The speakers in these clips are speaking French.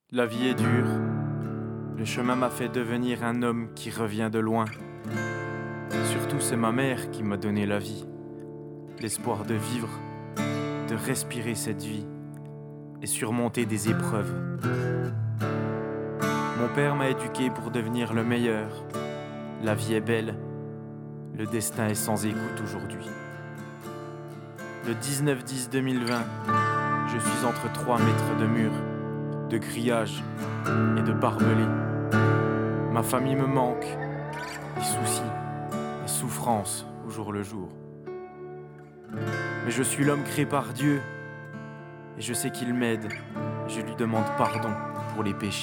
La vie est dure. Le chemin m'a fait devenir un homme qui revient de loin. Surtout c'est ma mère qui m'a donné la vie. L'espoir de vivre, de respirer cette vie et surmonter des épreuves. Mon père m'a éduqué pour devenir le meilleur. La vie est belle, le destin est sans écoute aujourd'hui. Le 19-10-2020, je suis entre 3 mètres de mur, de grillage et de barbelés. Ma famille me manque, les soucis, la souffrance au jour le jour. Mais je suis l'homme créé par Dieu et je sais qu'il m'aide. Je lui demande pardon pour les péchés.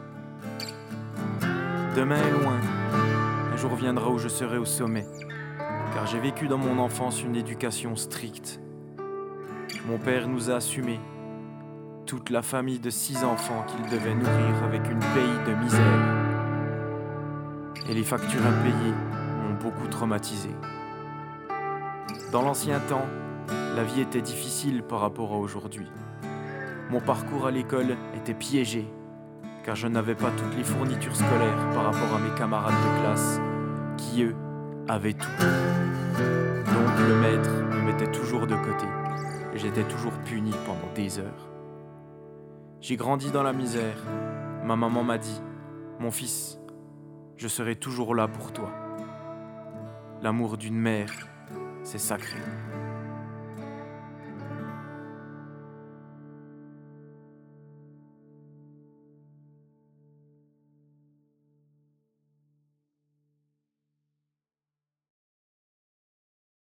Demain est loin, un jour viendra où je serai au sommet, car j'ai vécu dans mon enfance une éducation stricte. Mon père nous a assumés, toute la famille de 6 enfants qu'il devait nourrir avec une paye de misère. Et les factures impayées m'ont beaucoup traumatisé. Dans l'ancien temps, la vie était difficile par rapport à aujourd'hui. Mon parcours à l'école était piégé, car je n'avais pas toutes les fournitures scolaires par rapport à mes camarades de classe, qui eux, avaient tout. Donc le maître me mettait toujours de côté, et j'étais toujours puni pendant des heures. J'ai grandi dans la misère. Ma maman m'a dit, mon fils, je serai toujours là pour toi. L'amour d'une mère, c'est sacré.